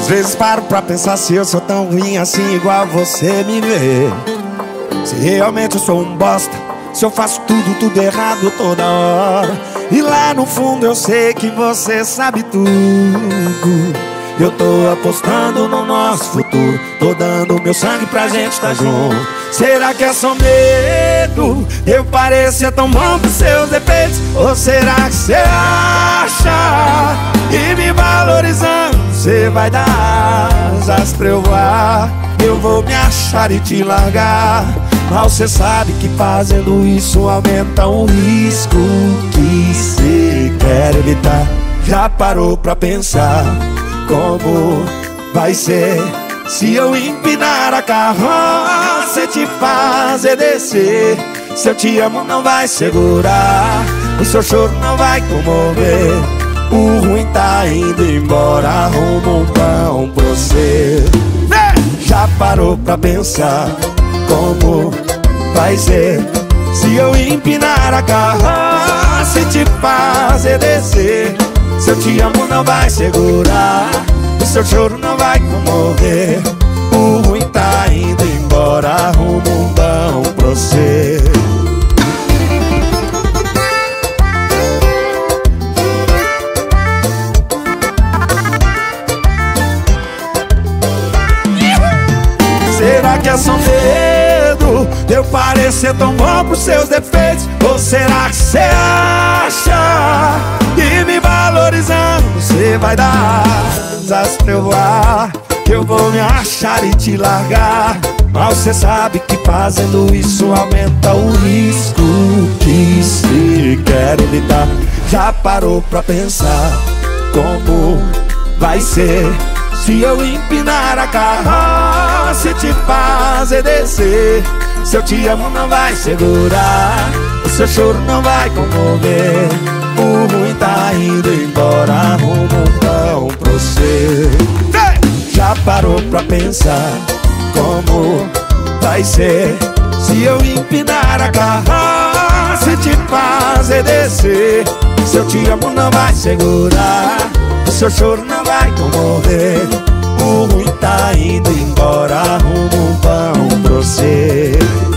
Às vezes paro pra pensar se eu sou tão ruim assim igual você me vê. Se realmente eu sou um bosta, se eu faço tudo errado toda hora. E lá no fundo eu sei que você sabe tudo. Eu tô apostando no nosso futuro, tô dando meu sangue pra gente tá junto. Será que é só medo? Eu parecer tão bom pros seus defeitos? Ou será que você acha que me valorizando você vai dar asas pra eu voar? Eu vou me achar e te largar. Mal cê sabe que fazendo isso aumenta o risco que cê quer evitar. Já parou pra pensar como vai ser se eu empinar a carroça e te fazer descer? Se eu te amo não vai segurar, o seu choro não vai comover. O ruim tá indo embora, arruma um pão pra você. Já parou pra pensar como vai ser se eu empinar a carroça e te fazer descer? Se eu te amo não vai segurar, o seu choro não vai comover. O ruim tá indo embora, arruma um pão pra você. Será que é só medo de eu parecer tão bom pros seus defeitos? Ou será que você acha que me valorizando você vai dar asas pra eu voar? Eu vou me achar e te largar. Mal cê sabe que fazendo isso aumenta o risco que se quer evitar. Já parou pra pensar como vai ser se eu empinar a carroça e te fazer descer? Se eu te amo não vai segurar, o seu choro não vai comover. O ruim tá indo embora, arruma um pão pra você. Já parou pra pensar como vai ser se eu empinar a carroça e te fazer descer? Se eu te amo não vai segurar, o seu choro não vai comover. O ruim tá indo embora, arruma um pão pra você.